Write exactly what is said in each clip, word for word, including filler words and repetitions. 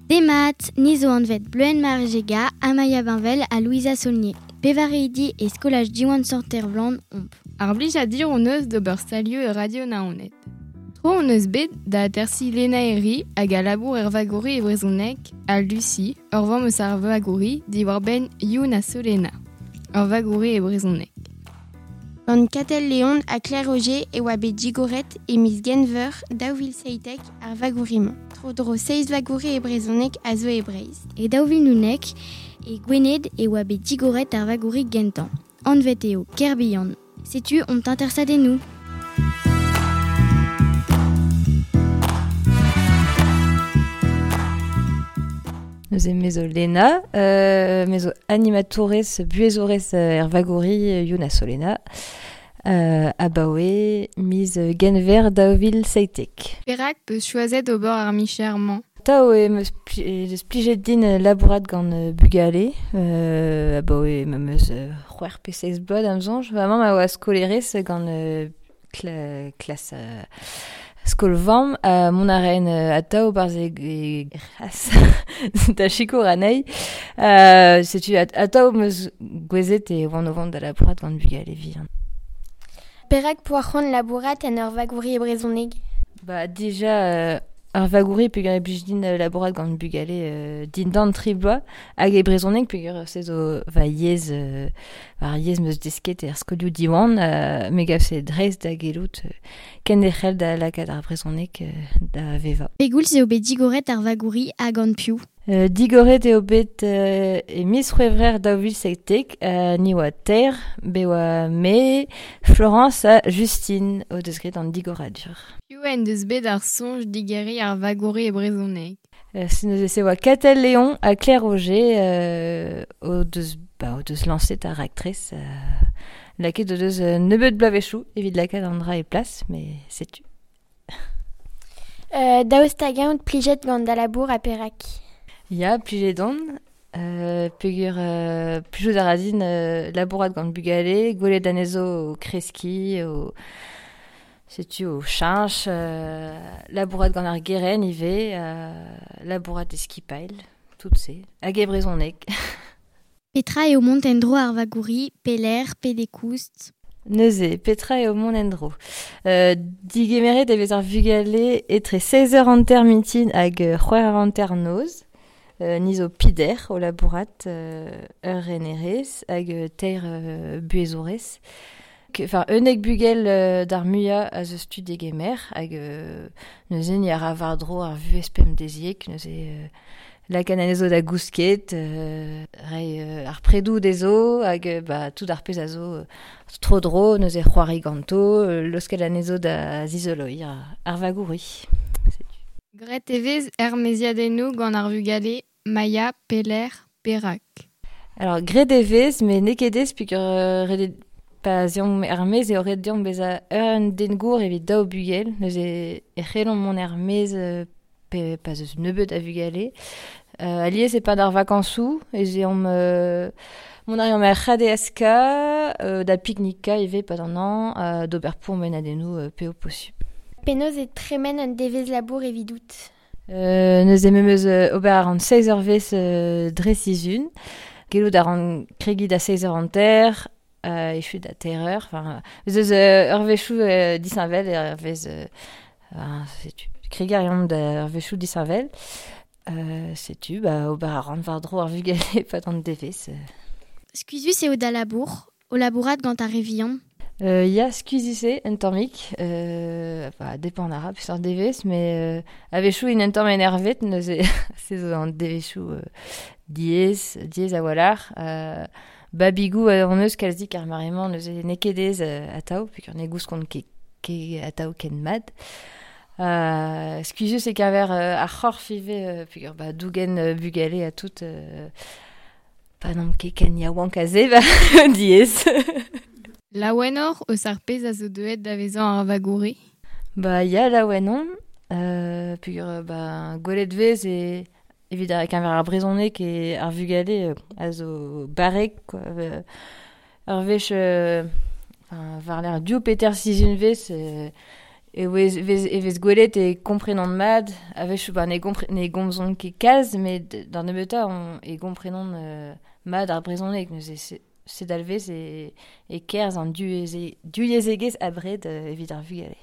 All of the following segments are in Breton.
Des maths, nizo anvet bleuen marjega, Amaya Benvel à Louisa Saulnier. Pevareidi et skolaj diwan sortervland omp. Ar blij a dir on eus d'ober stalioù e radio naonet. Tro on eus bet da tersi Lena Eri hag a labour er vagori e brezhoneg a Lucie, ur vamm eus ar vagori di war ben Youn a Solena, ur vagori e brezhoneg. Gant katel leon a Claire Roger e oa bet digoret e miss Genver daouvil seitek ar vagorimañ. Tro dro seiz vagori e brezhoneg a zo e breiz. Et daouvil nunek et Gwened et oa bet digoret ar vagori gentan. Anvet eo kerbihan. Sais-tu, on t'intersade nous. Nous aimons mezo Lena, euh, mezo animatores buezores er vagori Youna Solena, euh, abaoe mis Genver daovil seitek. Perak peus choazet ober ar micherman. Tao e meus plijet din labourat gant bugale, euh, abaoe ma meus c'hwer pe seiz blod amzonj, vraiment ma oa skolerez gant cla, klas uh, skol vamm, a mon arren a tao barz e ras da chiko ranei. Euh, Setu a tao meus gwezet e oan o vant da labourat gant bugale vihan. Perak poac'hant labourat en ur vagori e brezhoneg. Bah déjà euh, ar vagouri peogwir e blij din labourat gant bugale euh, din dan tribloa hag e brezhoneg peogwir se zo va yez euh, var yez meus desket er skolioù diwan euh, me gav se dreiz da gelout euh, ken e c'hell da lakad ar brezhoneg euh, da veva. Pegoulz eo bet digoret ar vagori hag an piou. Euh, digoret eo bet euh, e mis c'hwevrer daouvil seitek euh, ni oa ter, be oa me, Florence a Justine o deus gret an digoradur. Piou en deus bet ar sonj digeri ar vagori e brezhoneg. Euh, se neus ese oa Catel Léon a Claire Roger euh, o deus, bah, o deus lancet ar actress euh, laket o deus euh, nebeut blavechou evit lakad an dra e plas, mais setu. Euh, daoust tagaont plijet gant da labour a Perak. Ya, plijet don, euh, peogwir euh, plijout a razin euh, labourat gant bugale, gwelet anezo o kreski, o setu o chanch, euh, labourat gant ar geren ive, euh, labourat e skipail, tout se, hag e brezhoneg. Petra eo montendro ar vagori, peler, pedekoust. Neuze, Petra eo mont endro. Euh, Digemeret evez ar vugale etre seiz eur anter mitin hag c'hwec'h eur anter noz. Euh, nizo pider o labourat euh, ur renerez hag euh, teir euh, buezorez. Enfin, unnek bugel euh, d'ar muia a zeus tu degemer hag euh, neuze ni ar avardro ar vuespem deziek, neuze euh, lakan anezo da gousket, euh, rei euh, ar predou dezo hag euh, bah, tout ar pez a zo euh, tro dro, neuze c'hoari ganto, euh, loskel anezo da zizoloi ar, ar vagouri. Gret evez er meziadennoù gant ar vugale, Maya, Peler, Perak. Alors, gret evez, me nekedez pugur euh, redet pa zion ermez eo red dion bez a un dengour evit dao bugel, neus e c'hellon mon ermez euh, pe pa zeus nebeut a vugale. Euh, aliez e pa d'ar vakansou, e zeom euh, mon arion me c'hade eska, euh, da piknika eve pa d'an an, euh, d'ober pour menadennoù euh, pe o possu. Penoz e tremen un devez labour evidout. Euh, neus e memeus euh, ober ar an seiz eur vez euh, dresizun, gelou d'ar an kregi da seiz eur anter, euh, e chut da terreur, enfin, eus euh, ur vechou euh, disañvel, ur vez, euh, euh, setu, kregi ar yom da ur vechou disañvel, euh, setu, bah, ober ar an vardro ar vugale pa d'an devez. Euh. Skuizus eo da labour, o labourat gant ar revian. Euh, ya skuizise un tammik, euh, bah, depend ara peus ar devez, mais euh, a vechou in un tamm enervet, neus e se zo an devechou euh, diez, diez a walar, euh, babigou an eus kalzik ar maremañ neus e nekedez euh, a tao, peuk ur negous kont ke, ke a tao ken mad. Euh, skuizus e kaver euh, ar c'horf ive, euh, peuk ur bah, dougen euh, bugale a tout, euh, pa n'am ket ken ya wank a ze, bah, diez. Laouenor eus ar pez a zo deuet da vezan ar vagori. Bah, ya laouenon, euh, peogwir bah, gwelet vez e evit ar keñver ar brezhoneg e ar vugale euh, a zo barek, quoi. Euh, ar vech, euh, var l'er diou peter sizun vez, euh, E vez, vez, e vez gwelet e komprenan mad, a vez ba ne, gompre, ne gomzon ket kalz, met d'ar nebeta on e komprenan uh, mad ar brezonek, neus e se, se dalvez e, e kerz an duiezegez abred uh, evit ar vugale.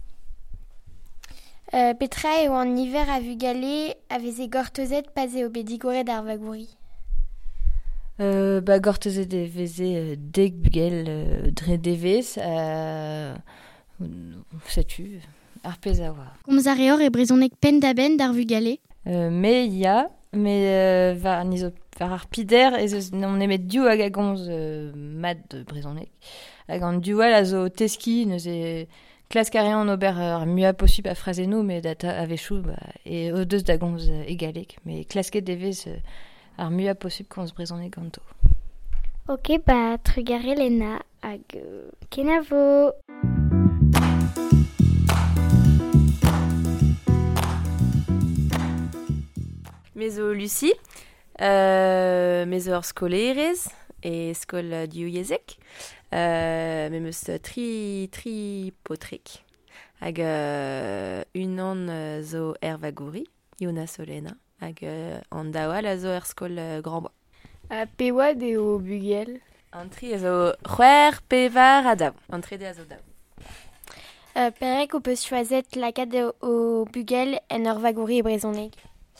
Euh, petra eo an niver a vugale a vez e gortozet pas eo bet digoret ar vagouri. Euh, ba gortozet e veze uh, deg bugel uh, dre devez, uh, setu, ar pez a oa. Komz ar reor e brezonek pen da ben d'ar vugale. Euh, me ya, me uh, va nizo var ar pider ez eus on emet diou hag a gomz uh, mad de brezonek. Hag an dioual a zo teski neus e klaskare an ober ar mua posib a frazenou, me data a vechou ba, e o deus da gomz uh, egalek, me klasket devez uh, ar mua posib komz brezonek ganto. Ok, ba trugare lena hag euh, kenavo. Mezo Lucie, euh, mezo ur skolerez e skol diouiezek, euh, me meus tri, tri potrek. Hag euh, unan euh, zo er vagouri, Iona Solena, hag euh, an daoual a zo er skol euh, Grand Bois. A peoad eo bugel. An tri a zo c'hwer pevar a daou, an tre de a zo daou. Euh, perek o peus choazet lakad o, o bugel en ur vagouri e brezonek.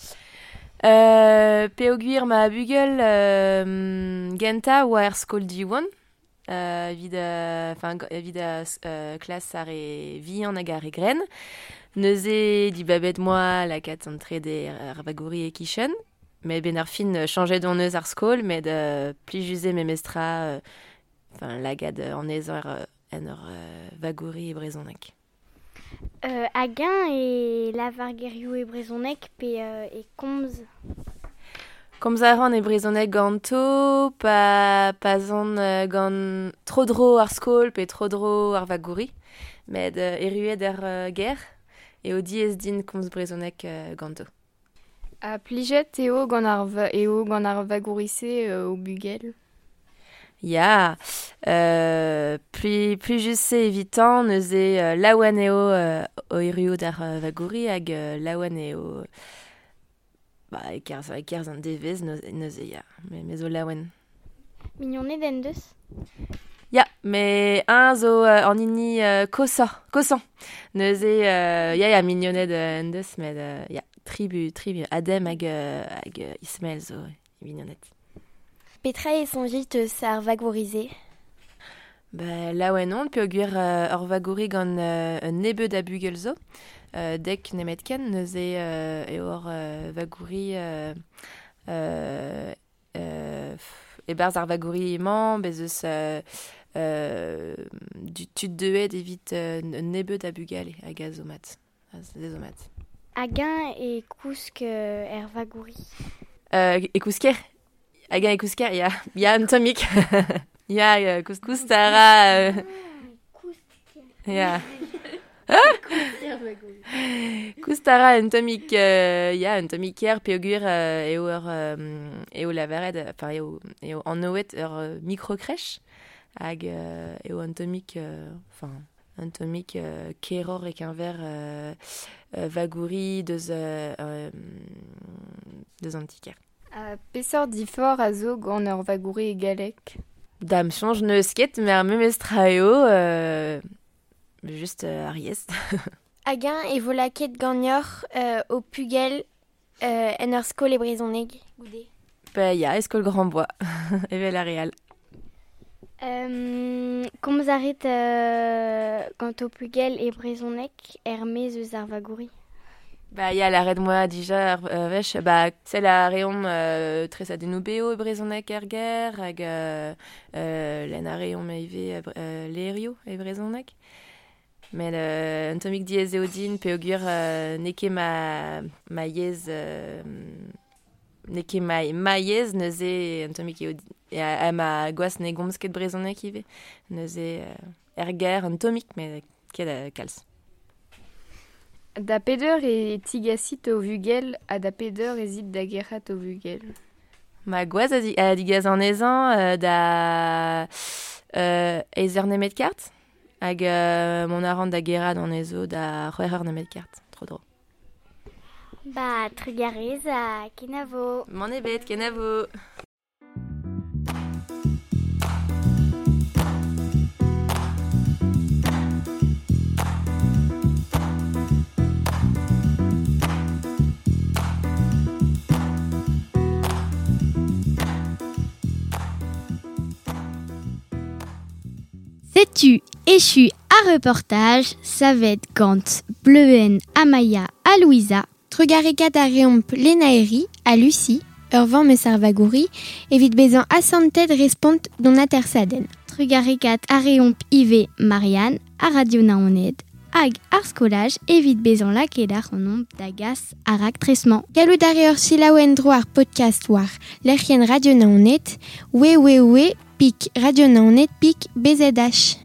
Euh, pe o gwir ma bugel euh, genta oa er skol diwan, euh, vid a, enfin, vid a euh, klas ar e vihan hag ar e gren. Neuze di babet moa lakat an trede ar vagouri e kichen, me ben ar fin chanjet don neus ar skol, met uh, plijuze me mestra euh, enfin, lagad an ez ar en ur uh, vagouri e brezonek. Euh, Hagin e lavargerioù e brezonek pe euh, e komz. Komz a ran e brezonek ganto, pa, pa zan uh, gant tro-dro ar skol pe tro-dro ar vagouri, met uh, eruet er uh, ger, e o diez din komz brezonek uh, ganto. A plijet eo gant ar, va, eo gant ar vagourisse euh, o bugel. Ya, euh, pli, pli just se evitant, neuze uh, laouan eo uh, o eruo d'ar uh, vagouri hag uh, laouan eo ba, e kerz, e kerz an devez neuze ya, me, me zo laouan. Mignonet den deus? Ya, me un zo uh, an inni uh, kosa, kosan. Neuze, uh, ya, ya, mignonet en deus, met uh, ya, tribu, tribu, Adem hag, uh, hag uh, Ismael zo, mignonet. Petra e sonjit eus ar vagourize. Ba, laouen on, pe o gwir uh, ur vagouri gant uh, un nebeu da bugel zo. Uh, dek nemet ken, neuze uh, eo ur uh, vagouri uh, uh, uh, e barz ar vagouri emañ, bez eus uh, uh, du tud deuet evit uh, un nebeu da bugale hag a zo mat. A zo mat. Hagin e kousk euh, er vagouri. Uh, e kousker? Hagin e kousker, ya, ya un tomik. Ya, uh, kous, koustara... Uh, ya. Koustara un tomik, uh, ya, un tomiker, pe o gwir uh, eo ur, um, eo lavaret, enfin, eo, eo an oet ur uh, microcrèche, hag uh, eo un tomik, enfin, uh, un tomik uh, keror ek un ver uh, uh, vagouri deus, uh, um, deus antiker. A pesor difor a zo gant ur vagouri e galek. Dam chanj neus ket, mer ar memestra eo, euh, just euh, ar yez. Hagin e volaket gagnor euh, o pugel euh, en ur skol e brezonek. Goude. Pa ya, eskol Grand Bois, evel ar real. Euh, komz a ret euh, gant o pugel e brezonek er mez eus ar vagouri. Ba ya, la red moi dija euh, vech, ba sel a reom euh, tres a denou beo e brezonek er ger, hag euh, euh, len a reom eive euh, lerio e brezonek. Men euh, un tomik diez eo din, pe o gwir euh, neke ma, ma yez, euh, neke ma, ma yez neuze un tomik eo din, e a, a ma goaz ne gomz ket brezonek ive, neuze euh, er ger un tomik, me ket uh, kalz. Da peder e tigasit o vugel, a da peder e zit da gerrat o vugel. Ma goaz a, di, a digaz an ezan euh, da euh, ezer nemet kart, hag euh, mon arrand da gerad en ezo da c'hwec'h nemet kart. Trop drôle. Bah, trugarez à Kenavo. Mon ebet, Kenavo. Sais-tu échu à reportage, Savet Gant, Bleuen, Amaya, à Louisa, Trugarekat a reomp Lenaeri, à Lucie, Urvan me sarvagouri, evit bezan asanted respont don atersaden. Trugarekat a reomp Ive, Marianne, à Radio Naoned, hag ar skolaj, evit bezan lakedar en omp d'agas arak tresman. Galou d'areor silaouen droar podcast war, l'erchen Radio Naonet, we we we, pic Radio Naonet, pic B Z H.